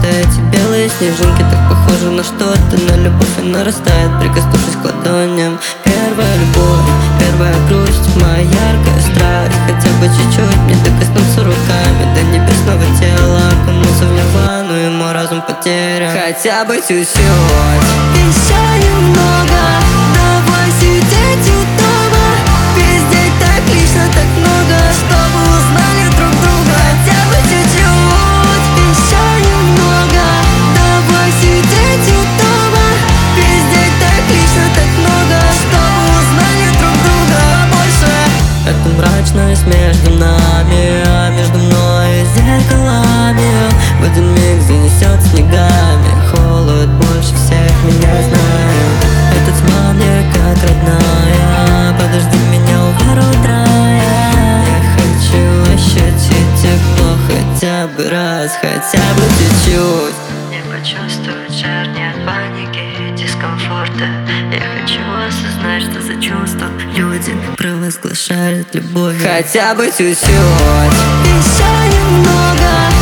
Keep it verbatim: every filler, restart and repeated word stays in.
Просто эти белые снежинки так похожи на что-то, на любовь она растает, прикоснувшись к ладоням. Первая любовь, первая грусть, моя яркая страсть. Хотя бы чуть-чуть мне докоснуться руками до небесного тела, окунуться в нирвану, и мой разум потерян. Хотя бы чуть-чуть, еще немного. Давай сидеть у дома, везде так лично, так много, чтобы узнали друг друга. Хотя бы чуть-чуть, еще немного. Давай сидеть у дома, везде так лично, так много, чтобы узнали друг друга. А больше это мрачность между нами, а между мной и зеркалами в один миг занесет снегами. Холод больше всех меня знает. Эта тьма мне как родная. Подожди меня у ворот рая. Я хочу ощутить тепло хотя бы раз, хотя бы чуть-чуть. Не почувствовать жар, нет паники и дискомфорта. Я хочу осознать, что за чувство люди провозглашают любовь. хотя бы чуть-чуть, еще немного.